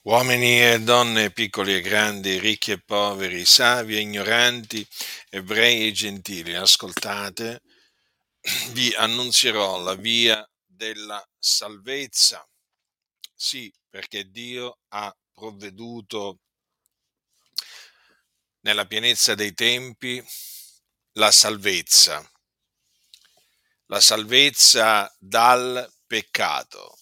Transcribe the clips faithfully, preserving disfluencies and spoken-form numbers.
Uomini e donne, piccoli e grandi, ricchi e poveri, savi e ignoranti, ebrei e gentili, ascoltate, vi annunzierò la via della salvezza. Sì, perché Dio ha provveduto nella pienezza dei tempi la salvezza, la salvezza dal peccato,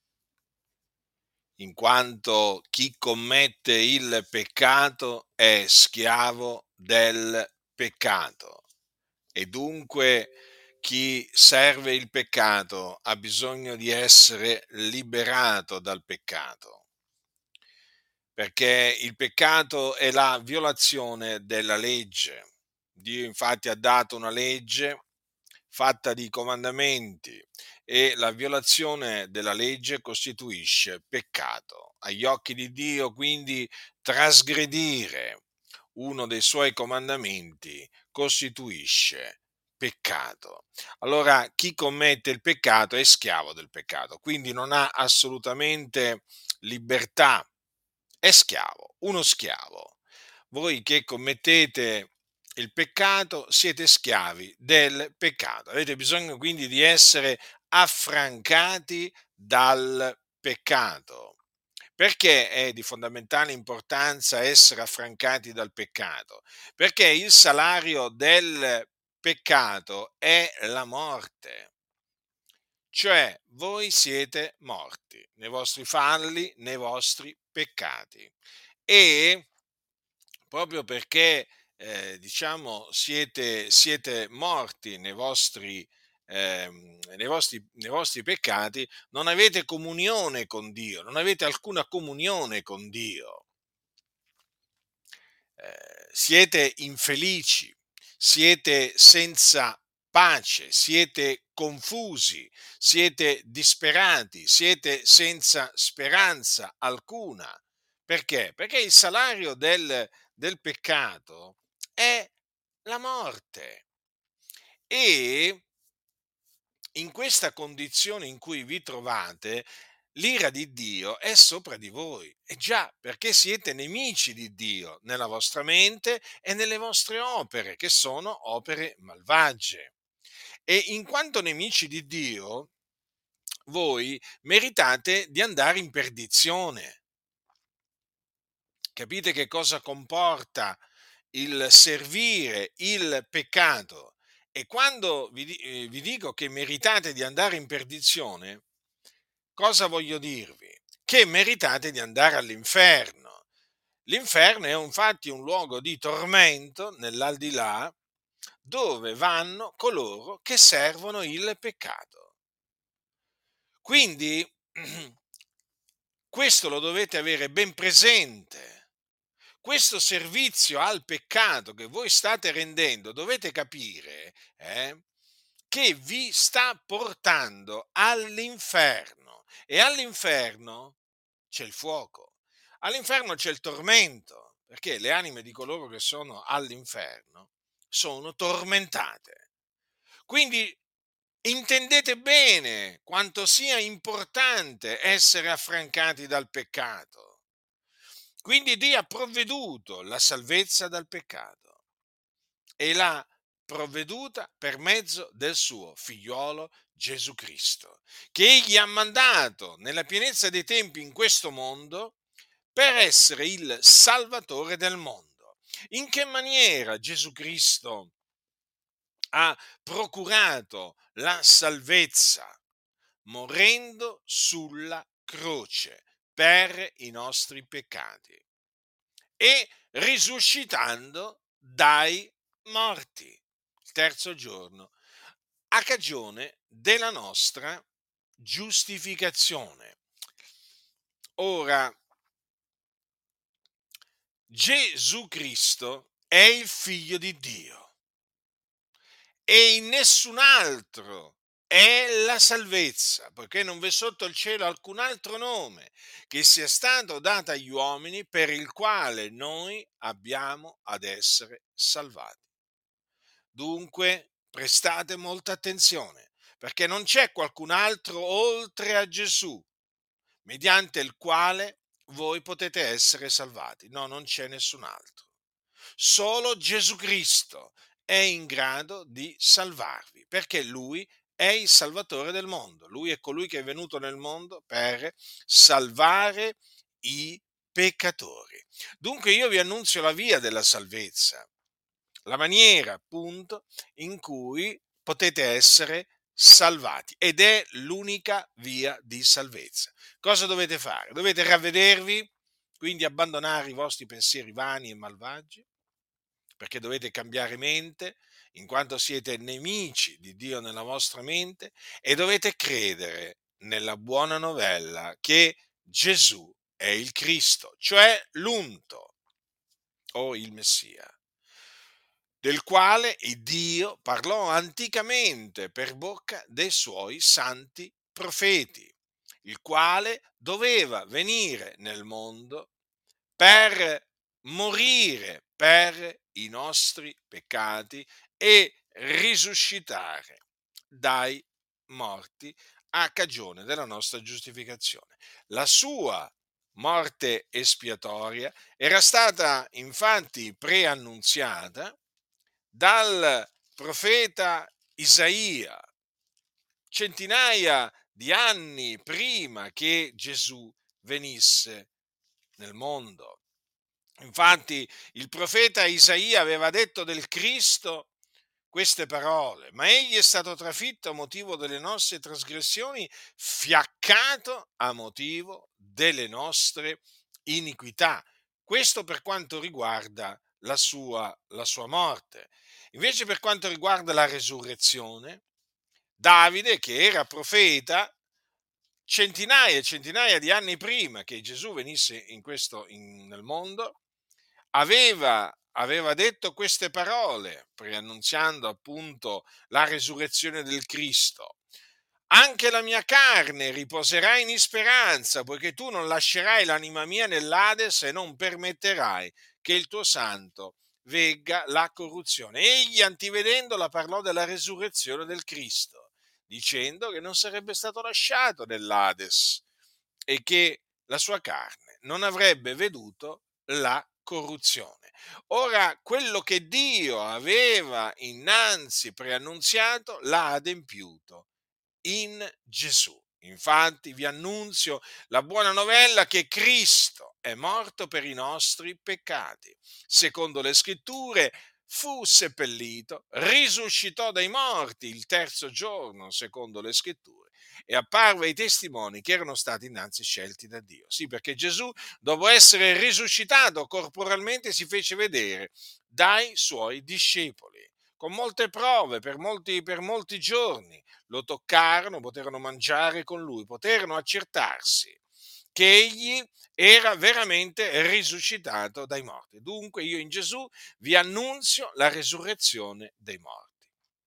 in quanto chi commette il peccato è schiavo del peccato e dunque chi serve il peccato ha bisogno di essere liberato dal peccato, perché il peccato è la violazione della legge. Dio infatti ha dato una legge fatta di comandamenti e la violazione della legge costituisce peccato. Agli occhi di Dio, quindi, trasgredire uno dei suoi comandamenti costituisce peccato. Allora, chi commette il peccato è schiavo del peccato, quindi non ha assolutamente libertà, è schiavo, uno schiavo. Voi che commettete il peccato siete schiavi del peccato. Avete bisogno quindi di essere affrancati dal peccato. Perché è di fondamentale importanza essere affrancati dal peccato? Perché il salario del peccato è la morte. Cioè, voi siete morti nei vostri falli, nei vostri peccati. E proprio perché, eh, diciamo, siete, siete morti nei vostri, ehm, nei vostri, nei vostri peccati, non avete comunione con Dio, non avete alcuna comunione con Dio. Eh, siete infelici, siete senza pace, siete confusi, siete disperati, siete senza speranza alcuna. Perché? Perché il salario del, del peccato è la morte. E in questa condizione in cui vi trovate, l'ira di Dio è sopra di voi. E già, perché siete nemici di Dio nella vostra mente e nelle vostre opere, che sono opere malvagie. E in quanto nemici di Dio, voi meritate di andare in perdizione. Capite che cosa comporta il servire il peccato? E quando vi, di- eh, vi dico che meritate di andare in perdizione, cosa voglio dirvi? Che meritate di andare all'inferno. L'inferno è infatti un luogo di tormento nell'aldilà dove vanno coloro che servono il peccato. Quindi questo lo dovete avere ben presente. Questo servizio al peccato che voi state rendendo, dovete capire eh, che vi sta portando all'inferno. E all'inferno c'è il fuoco, all'inferno c'è il tormento, perché le anime di coloro che sono all'inferno sono tormentate. Quindi intendete bene quanto sia importante essere affrancati dal peccato. Quindi Dio ha provveduto la salvezza dal peccato e l'ha provveduta per mezzo del suo figliolo Gesù Cristo, che egli ha mandato nella pienezza dei tempi in questo mondo per essere il salvatore del mondo. In che maniera Gesù Cristo ha procurato la salvezza? Morendo sulla croce per i nostri peccati e risuscitando dai morti il terzo giorno, a cagione della nostra giustificazione. Ora, Gesù Cristo è il figlio di Dio e in nessun altro è la salvezza, poiché non v'è sotto il cielo alcun altro nome che sia stato dato agli uomini per il quale noi abbiamo ad essere salvati. Dunque, prestate molta attenzione, perché non c'è qualcun altro oltre a Gesù, mediante il quale voi potete essere salvati. No, non c'è nessun altro. Solo Gesù Cristo è in grado di salvarvi, perché Lui è il Salvatore del mondo. Lui è colui che è venuto nel mondo per salvare i peccatori. Dunque io vi annunzio la via della salvezza, la maniera appunto in cui potete essere salvati ed è l'unica via di salvezza. Cosa dovete fare? Dovete ravvedervi, quindi abbandonare i vostri pensieri vani e malvagi, perché dovete cambiare mente, in quanto siete nemici di Dio nella vostra mente, e dovete credere nella buona novella che Gesù è il Cristo, cioè l'unto o il Messia, del quale il Dio parlò anticamente per bocca dei suoi santi profeti, il quale doveva venire nel mondo per morire per i nostri peccati e risuscitare dai morti a cagione della nostra giustificazione. La sua morte espiatoria era stata infatti preannunziata dal profeta Isaia centinaia di anni prima che Gesù venisse nel mondo. Infatti il profeta Isaia aveva detto del Cristo queste parole: ma egli è stato trafitto a motivo delle nostre trasgressioni, fiaccato a motivo delle nostre iniquità. Questo per quanto riguarda la sua, la sua morte. Invece per quanto riguarda la resurrezione, Davide, che era profeta, centinaia e centinaia di anni prima che Gesù venisse in questo, in- nel mondo, aveva, aveva detto queste parole, preannunziando appunto la resurrezione del Cristo. Anche la mia carne riposerà in speranza, poiché tu non lascerai l'anima mia nell'Ades e non permetterai che il tuo santo vegga la corruzione. Egli, antivedendola, parlò della resurrezione del Cristo, dicendo che non sarebbe stato lasciato nell'Ades e che la sua carne non avrebbe veduto la corruzione. Ora, quello che Dio aveva innanzi preannunziato l'ha adempiuto in Gesù. Infatti vi annunzio la buona novella che Cristo è morto per i nostri peccati. Secondo le scritture fu seppellito, risuscitò dai morti il terzo giorno, secondo le scritture, e apparve ai testimoni che erano stati innanzi scelti da Dio. Sì, perché Gesù, dopo essere risuscitato corporalmente, si fece vedere dai suoi discepoli, con molte prove per molti, per molti giorni. Lo toccarono, poterono mangiare con lui, poterono accertarsi che egli era veramente risuscitato dai morti. Dunque io in Gesù vi annunzio la resurrezione dei morti.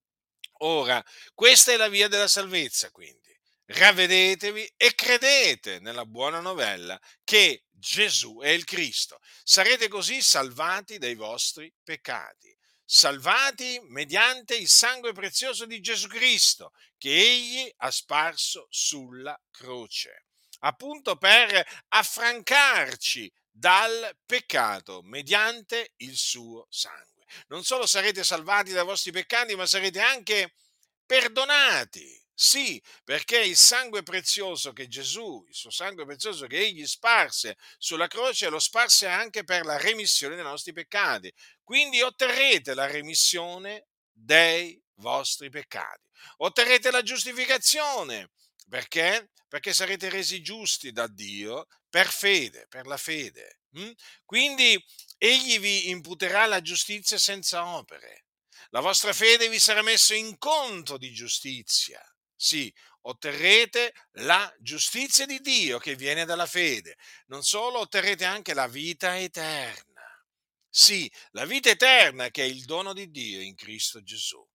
Ora, questa è la via della salvezza, quindi. Ravvedetevi e credete nella buona novella che Gesù è il Cristo. Sarete così salvati dai vostri peccati, salvati mediante il sangue prezioso di Gesù Cristo che egli ha sparso sulla croce, appunto per affrancarci dal peccato mediante il suo sangue. Non solo sarete salvati dai vostri peccati, ma sarete anche perdonati. Sì, perché il sangue prezioso che Gesù, il suo sangue prezioso che egli sparse sulla croce, lo sparse anche per la remissione dei nostri peccati. Quindi otterrete la remissione dei vostri peccati. Otterrete la giustificazione. Perché? Perché sarete resi giusti da Dio per fede, per la fede. mm? Quindi egli vi imputerà la giustizia senza opere. La vostra fede vi sarà messa in conto di giustizia. Sì, otterrete la giustizia di Dio che viene dalla fede. Non solo, otterrete anche la vita eterna. Sì, la vita eterna che è il dono di Dio in Cristo Gesù.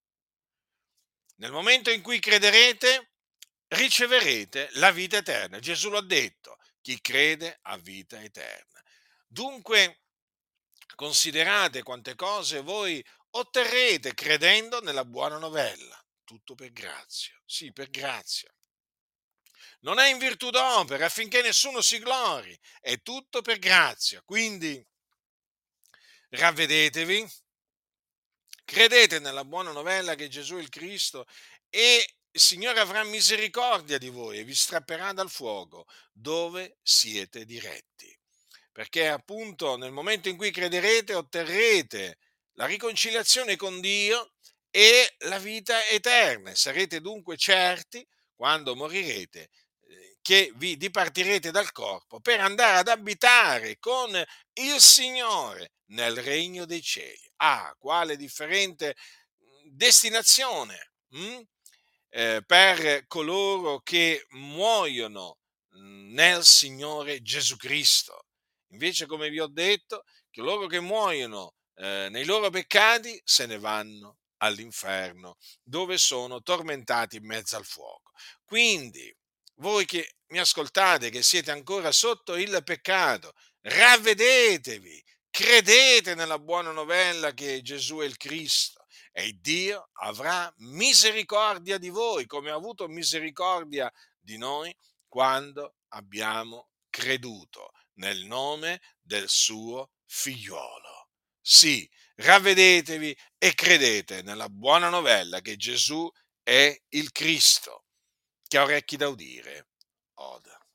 Nel momento in cui crederete, riceverete la vita eterna. Gesù l'ha detto, chi crede ha vita eterna. Dunque, considerate quante cose voi otterrete credendo nella buona novella. Tutto per grazia. Sì, per grazia. non è in virtù d'opere, affinché nessuno si glori, è tutto per grazia. Quindi ravvedetevi, credete nella buona novella che Gesù è il Cristo e il Signore avrà misericordia di voi e vi strapperà dal fuoco dove siete diretti. Perché appunto nel momento in cui crederete otterrete la riconciliazione con Dio e la vita eterna. Sarete dunque certi, quando morirete, eh, che vi dipartirete dal corpo per andare ad abitare con il Signore nel regno dei cieli. Ah, quale differente mh, destinazione mh? Eh, per coloro che muoiono mh, nel Signore Gesù Cristo. Invece, come vi ho detto, coloro che muoiono eh, nei loro peccati se ne vanno all'inferno, dove sono tormentati in mezzo al fuoco. Quindi, voi che mi ascoltate, che siete ancora sotto il peccato, ravvedetevi, credete nella buona novella che Gesù è il Cristo e Dio avrà misericordia di voi, come ha avuto misericordia di noi quando abbiamo creduto nel nome del suo figliuolo. Sì, ravvedetevi e credete nella buona novella che Gesù è il Cristo. Chi ha orecchi da udire, oda.